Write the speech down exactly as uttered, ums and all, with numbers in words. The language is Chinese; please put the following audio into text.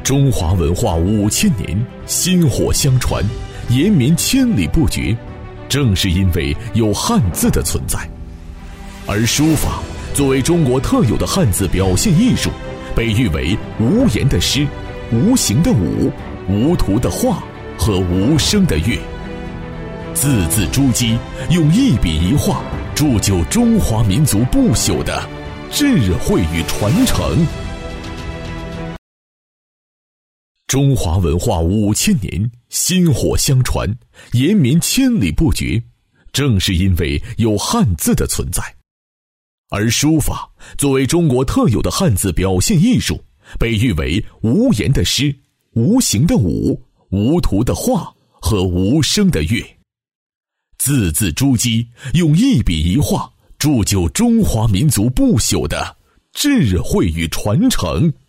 中华文化五千年，薪火相传，延绵千里不绝，正是因为有汉字的存在。而书法作为中国特有的汉字表现艺术，被誉为无言的诗、无形的武、无图的画和无声的乐。字字珠玑，用一笔一画铸就中华民族不朽的智慧与传承。中华文化五千年，薪火相传，延绵千里不绝，正是因为有汉字的存在。而书法作为中国特有的汉字表现艺术，被誉为无言的诗、无形的武、无图的画和无声的乐。字字珠玑，用一笔一画铸就中华民族不朽的智慧与传承。